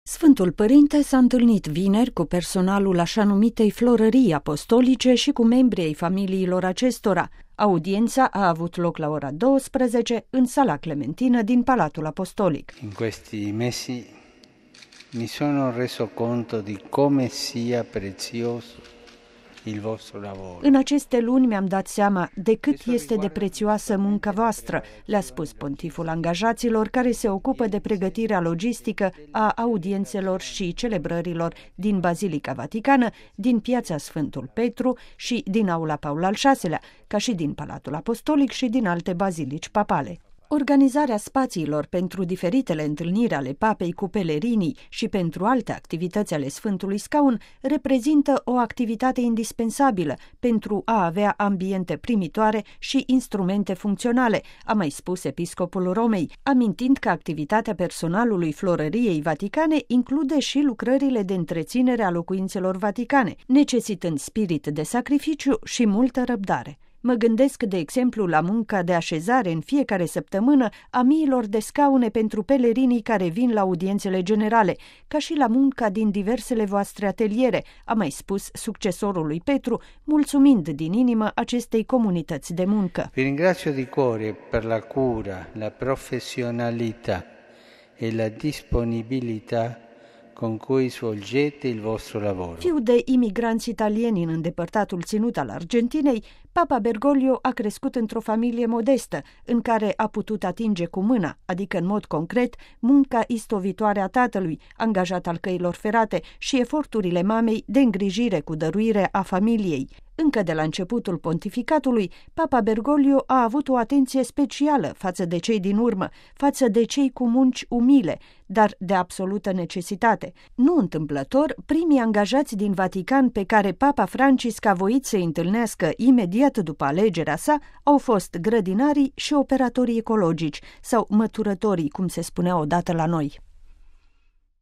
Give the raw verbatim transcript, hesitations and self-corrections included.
Sfântul Părinte s-a întâlnit vineri cu personalul așa numitei florării apostolice și cu membrii ai familiilor acestora. Audiența a avut loc la ora douăsprezece în Sala Clementină din Palatul Apostolic. In questi mesi mi sono reso conto di come sia prezioso il vostro lavoro. În aceste luni mi-am dat seama de cât este de prețioasă munca voastră, le-a spus pontiful angajaților care se ocupă de pregătirea logistică a audiențelor și celebrărilor din Bazilica Vaticană, din Piața Sfântul Petru și din Aula Paul al șaselea, ca și din Palatul Apostolic și din alte bazilici papale. Organizarea spațiilor pentru diferitele întâlniri ale papei cu pelerinii și pentru alte activități ale Sfântului Scaun reprezintă o activitate indispensabilă pentru a avea ambiente primitoare și instrumente funcționale, a mai spus episcopul Romei, amintind că activitatea personalului Florăriei Vaticane include și lucrările de întreținere a locuințelor vaticane, necesitând spirit de sacrificiu și multă răbdare. Mă gândesc, de exemplu, la munca de așezare în fiecare săptămână a miilor de scaune pentru pelerinii care vin la audiențele generale, ca și la munca din diversele voastre ateliere, a mai spus succesorul lui Petru, mulțumind din inimă acestei comunități de muncă. Vi ringrazio di cuore per la cura, la professionalità e la disponibilità con cui svolgete il vostro lavoro. Fiu de imigranți italieni în îndepărtatul ținut al Argentinei, Papa Bergoglio a crescut într-o familie modestă, în care a putut atinge cu mâna, adică în mod concret, munca istovitoare a tatălui, angajat al căilor ferate, și eforturile mamei de îngrijire cu dăruire a familiei. Încă de la începutul pontificatului, Papa Bergoglio a avut o atenție specială față de cei din urmă, față de cei cu munci umile, dar de absolută necesitate. Nu întâmplător, primii angajați din Vatican pe care Papa Francisc a voit să-i întâlnească imediat după alegerea sa au fost grădinarii și operatorii ecologici, sau măturătorii, cum se spunea odată la noi.